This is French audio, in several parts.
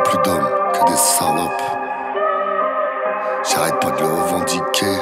plus d'hommes que des salopes. J'arrête pas de le revendiquer.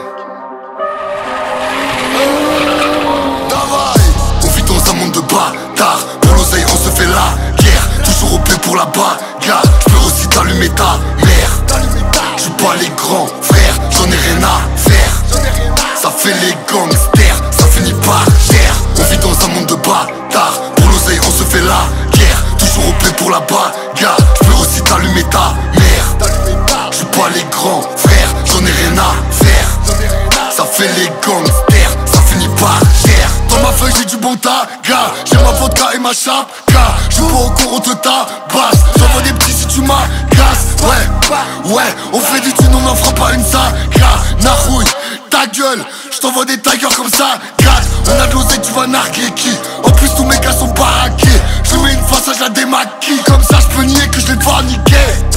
On vit dans un monde de bâtards. Pour l'oseille on se fait la guerre. Toujours au bleu pour la bagarre. J'peux aussi t'allumer ta mère. J'suis pas les grands frères, j'en ai rien à faire. Ça fait les gangsters, ça finit par cher. On vit dans un monde de bâtards. Pour l'oseille on se fait la guerre. Toujours au bleu pour la bagarre. J'peux aussi t'allumer ta mère. J'suis pas les grands frères, j'en ai rien à faire. Ça fait les gangsters, ça finit par cher. Dans ma feuille j'ai du bon taga. J'ai ma vodka et ma chape. J'joue pas au cours, on te tabasse. J'envoie des petits si tu m'agaces. Ouais, on fait du thune, on n'en fera pas une saga. Narouille, ta gueule, j't'envoie des tigers comme ça. Gratte, on a de l'oseille, tu vas narguer qui? En plus tous mes gars sont baraqués. Je mets une face, je la démaquille. Comme ça j'peux nier que je l'ai pas niqué.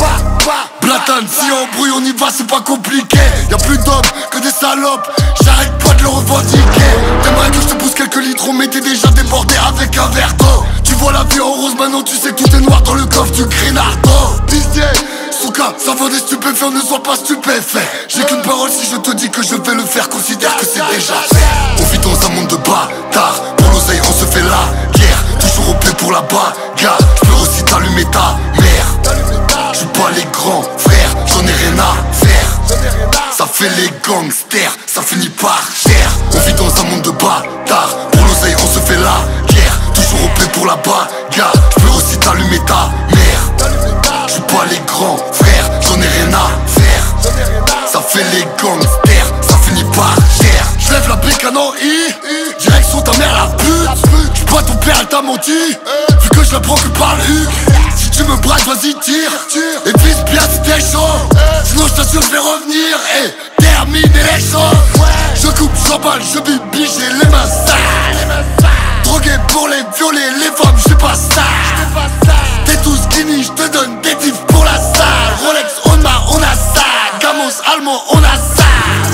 Blatane, si on brouille on y va, c'est pas compliqué. Y'a plus d'hommes que des salopes. J'arrête pas de le revendiquer. T'aimerais que je te pousse quelques litres, mais t'es déjà débordé avec un verre d'eau. Tu vois la vie en rose, maintenant tu sais que tout est noir dans le coffre du Grinardo. Pitié, Souka, ça vaut des stupéfiants, ne sois pas stupéfait. J'ai qu'une parole, si je te dis que je vais le faire, considère que c'est déjà fait. On vit dans un monde de bâtards. Pour l'oseille on se fait la guerre. Toujours au bleu pour la bagarre. J'peux aussi t'allumer ta mère. J'suis pas les grands frères, j'en ai rien à faire. Ça fait les gangsters, ça finit par cher. On vit dans un monde de bâtards. Pour l'oseille on se fait la guerre. Toujours au bleu pour la bagarre. J'peux aussi t'allumer ta mère. J'suis pas les grands frères, j'en ai rien à faire. Ça fait les gangsters, ça finit par cher. J'lève la bécane en I, direction ta mère la pute. J'suis pas ton père, elle t'a menti, vu que je la prends que par le huc. Si tu me braques, vas-y tire, et vise bien si t'es chaud. Sinon je t'assure je vais revenir et terminer les choses. Je coupe, j'emballe, je bibi, j'ai les mains sales. Drogué pour les violer, les femmes, j'sais pas ça. T'es tout skinny, j'te donne des tifs pour la salle. Rolex, on a ça. Gamos, allemand, on a ça.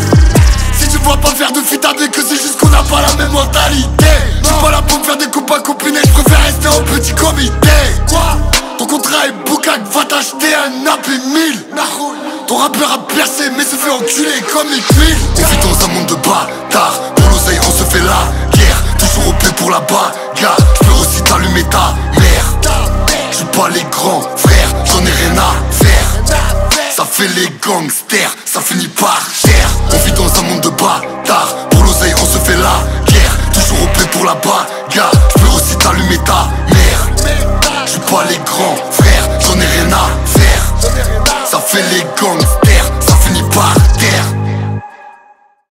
Si tu vois pas faire de fit avec eux, c'est juste qu'on n'a pas la même mentalité. J'suis pas là pour me faire des copains copinés, j'préfère rester en petit comité. Quoi? Ton contrat est boucac, va t'acheter un AP 1000. Ton rappeur a percé mais se fait enculer comme les tuiles. On vit dans un monde de bâtards. Pour l'oseille on se fait la guerre. Toujours au bleu pour la bagarre. J'peux aussi t'allumer ta mère. J'suis pas les grands frères, j'en ai rien à faire. Ça fait les gangsters, ça finit par cher. On vit dans un monde de bâtards. Pour l'oseille on se fait la guerre. Toujours au bleu pour la bagarre. J'peux aussi t'allumer ta